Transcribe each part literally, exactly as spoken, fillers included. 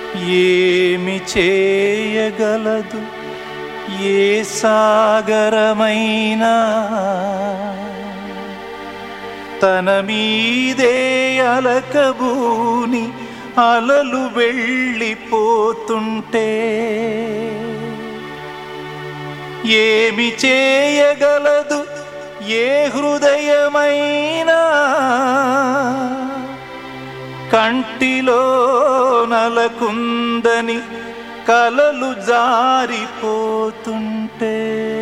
ఏమి చేయగలదు ఏ సాగరమైనా తన మీదే అలకబూని అలలు వెళ్ళిపోతుంటే ఏమి చేయగలదు ఏ హృదయమైనా కంటిలో నలకుందని కలలు జారిపోతుంటే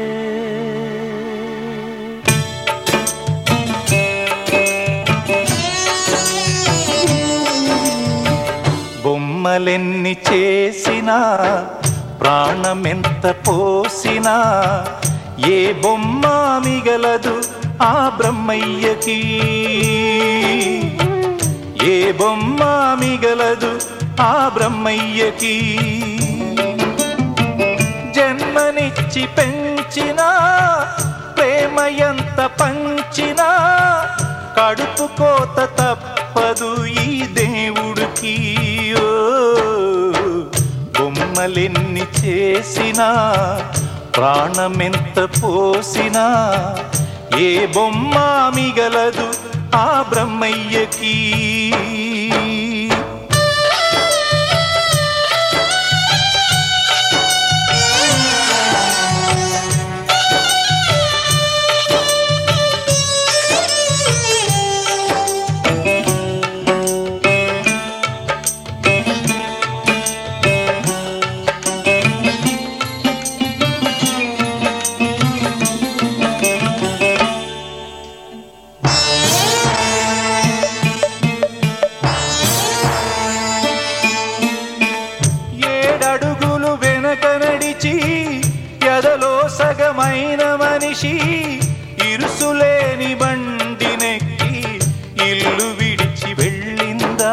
బొమ్మలెన్ని చేసినా ప్రాణమెంత పోసినా ఏ బొమ్మ మిగలదు ఆ బ్రహ్మయ్యకి ఏ బొమ్మ మిగలదు ఆ బ్రహ్మయ్యకి జన్మనిచ్చి పెంచినా ప్రేమ ఎంత పంచినా కడుపు కోత తప్పదు ఈ దేవుడికి ఓ బొమ్మలెన్ని చేసినా ప్రాణమెంత పోసినా ఏ బొమ్మ మిగలదు ఆ బ్రహ్మయ్యకి ఏడడుగులు వెనక నడిచి ఎదలో సగమైన మనిషి ఇరుసులేని బండినెక్కి ఇల్లు విడిచి వెళ్ళిందా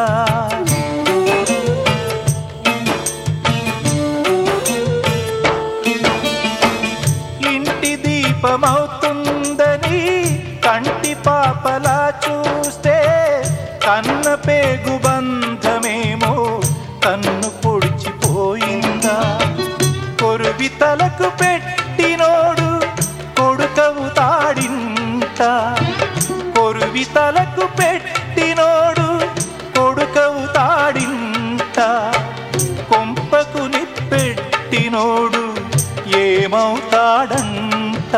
ఇంటి దీపమవుతుందని కంటి పాపలా చూస్తే కన్న పేగు బంధమేమో కన్ను పొడిచిపోయిందా కొరువి తలకు పెట్టినోడు కొడుకవుతాడింట కొరువి తలకు పెట్టినోడు కొడుకవుతాడింట కొంపకు నిప్పెట్టినోడు ఏమవుతాడంట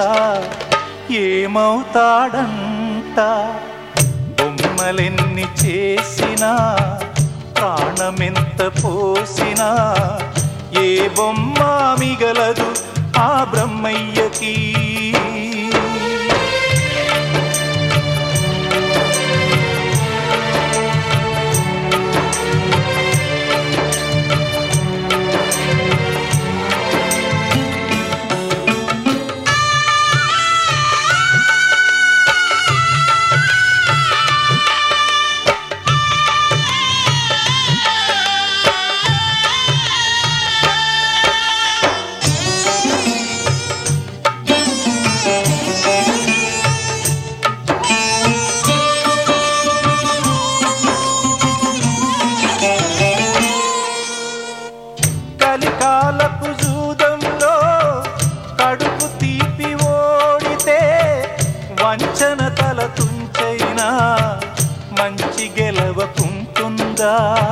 ఏమవుతాడంట బొమ్మలెన్ని చేసినా ప్రాణమెంత పోసినా ఏ బొమ్మ మిగలదు ఆ బ్రహ్మయ్యకి కలికాలపు జూదంలో కడుపు తీపి ఓడితే వంచన తల తుంచైనా మంచి గెలవకుంటుందా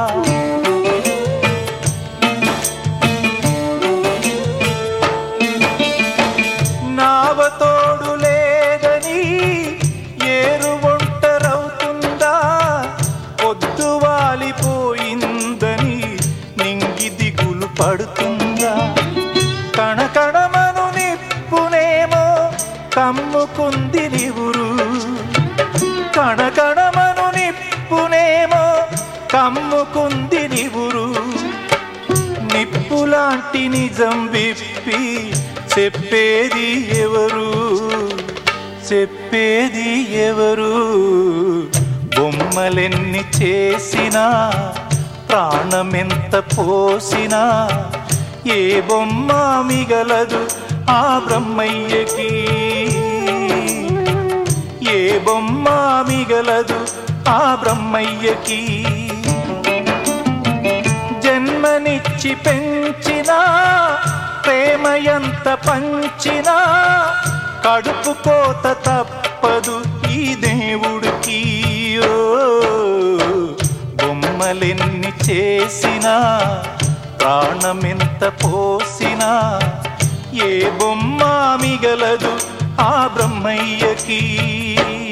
నావతోడు లేదని ఏరు ఒంటరవుతుందా పొద్దు వాలిపోయిందని నింగి దిగులు పడుతుందా కణకణమను నిప్పునేమో కమ్ముకుంది నివురు కణకణమను నిప్పునేమో కమ్ముకుంది నివురు నిప్పులాంటి నిజం విప్పి చెప్పేది ఎవరు చెప్పేది ఎవరు బొమ్మలెన్ని చేసినా ప్రాణమెంత పోసినా ఏ బొమ్మ మిగలదు ఆ బ్రహ్మయ్యకి ఏ బొమ్మ మిగలదు ఆ బ్రహ్మయ్యకి జన్మని జన్మనిచ్చి పెంచినా ప్రేమ ఎంత పంచినా కడుపు కోత తప్పదు ఈ దేవుడికి. ఓ బొమ్మలెన్ని చేసినా ప్రాణమెంత పోసినా ఏ బొమ్మ మిగలదు ఆ బ్రహ్మయ్యకి.